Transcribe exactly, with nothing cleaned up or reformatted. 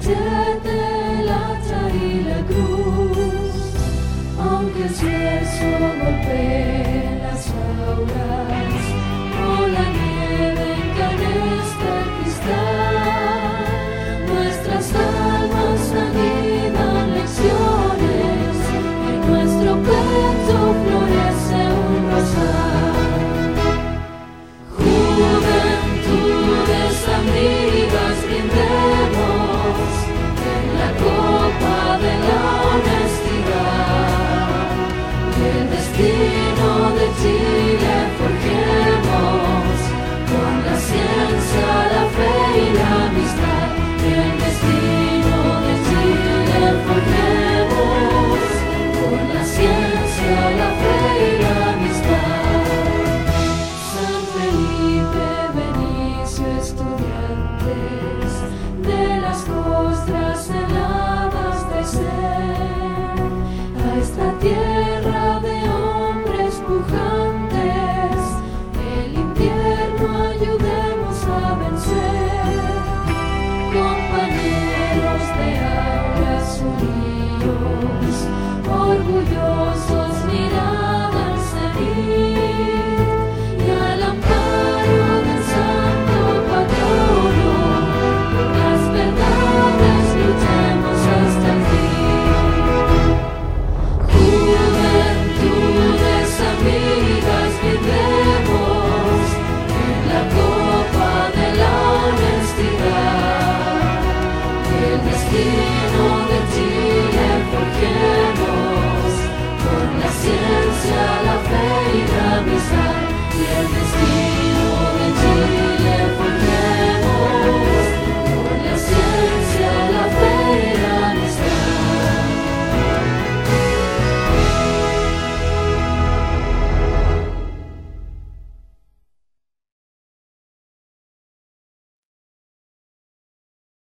siete, el hacha y la cruz. Aunque el esfuerzo golpee las auras, o la nieve encanezca el cristal, nuestras almas anidan lecciones, en nuestro pecho florece un rosal. Juventudes amigas, brindemos en la copa de la honestidad, y el destino de Chile forjemos con la ciencia, la fe y la amistad. El destino de Chile forjemos con la ciencia, la fe y la amistad. San Felipe, Benicio, estudiantes de las costras heladas de ser, a esta tierra de hombres pujantes, el invierno ayudemos a vencer. Compañeros de auras unidos, orgullosos